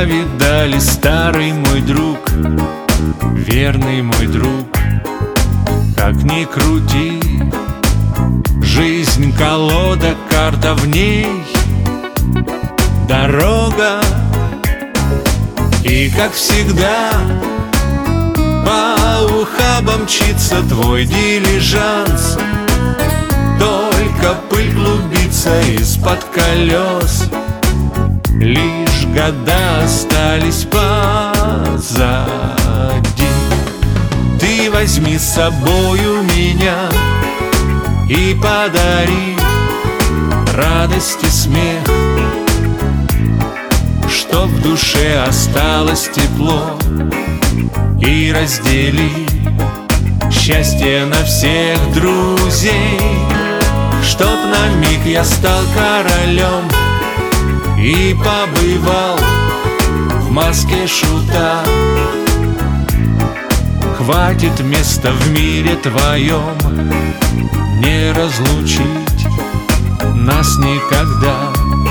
повидали, старый мой друг, верный мой друг. Как ни крути, жизнь колода, карта в ней дорога. И как всегда по ухабам мчится твой дилижанс, только пыль клубится из-под колес. Лишь года остались позади. Ты возьми с собою меня и подари радость и смех, чтоб в душе осталось тепло, и раздели счастье на всех друзей. Чтоб на миг я стал королем и побывал в маске шута. Хватит места в мире твоем, не разлучить нас никогда.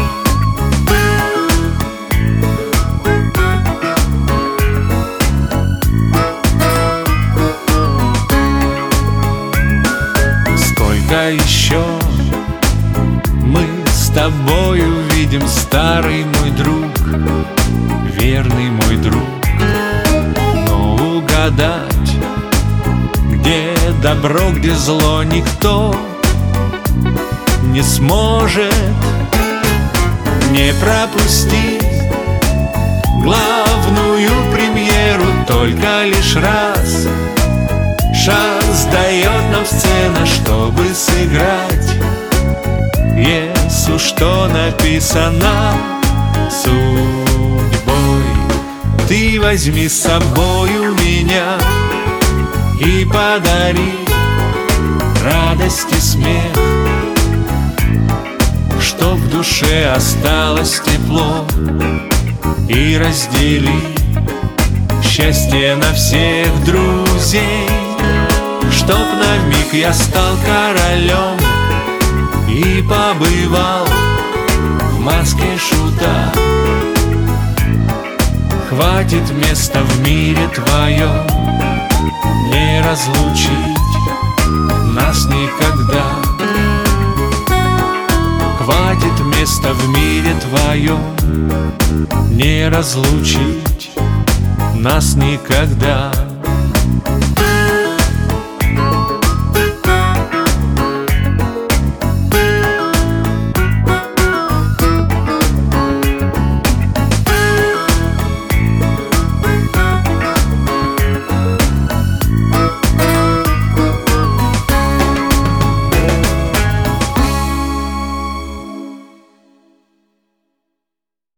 Сколько еще мы с тобой увидим, старый мой друг, верный мой друг. Но угадать, где добро, где зло, никто не сможет. Не пропустить главную премьеру только лишь раз. Шанс дает нам сцена, чтобы сыграть, если что написано судьбой. Ты возьми с собою меня и подари радость и смех, чтоб в душе осталось тепло, и раздели счастье на всех друзей. Чтоб на миг я стал королем и побывал в маске шута. Хватит места в мире твоем, не разлучить нас никогда. Хватит места в мире твоем, не разлучить нас никогда.